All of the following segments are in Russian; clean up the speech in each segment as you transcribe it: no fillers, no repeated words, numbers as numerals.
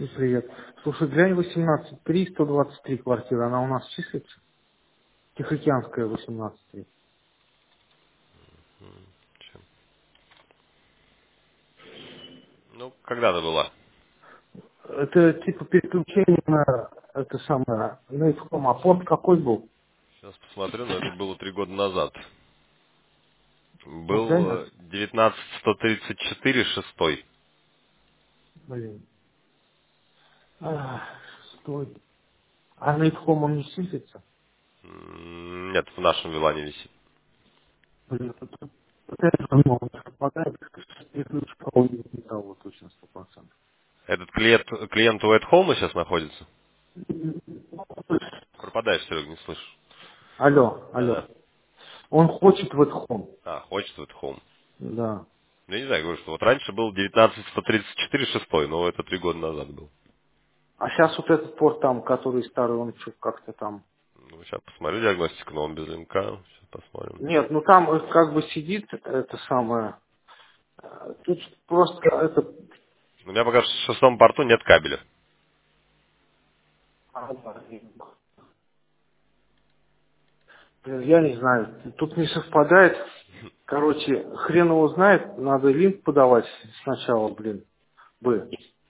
Привет. Слушай, глянь 18.3, 123 квартира, она у нас числится? Тихоокеанская 18.3. Чем? Ну, когда-то была. Это типа переключение на это самое, на исхом. А порт какой был? Сейчас посмотрю, но это было 3 года назад. Ну, глянь, Был 19134 шестой. блин. Стой. А на исхом он не числится? Нет, в нашем вилане висит. Блин, это много совпадает, переключка не того точно 100%. Этот клиент у At Home сейчас находится? Пропадаешь, Серега, не слышу. Алло, алло. Да-да. Он хочет в исхом. А, хочет в At Home. Да. Ну, я не знаю, говорю, что вот раньше был 19134 шестой, но это 3 года назад был. А сейчас вот этот порт там, который старый, он что как-то там. Ну, сейчас посмотрю диагностику, но он без линка. Сейчас посмотрим. Нет, ну там как бы сидит это самое. Тут просто это, У меня пока в шестом порту нет кабеля. я не знаю, тут не совпадает. Короче, хрен его знает, надо линк подавать сначала, блин, бы.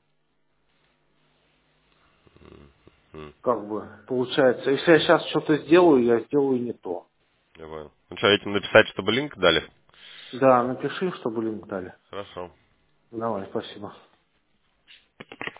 М, Как бы получается. Если я сейчас что-то сделаю, я сделаю не то. Я понял. Ну что, этим написать, чтобы линк дали? Да, напиши, чтобы линк дали. Хорошо. Давай, спасибо.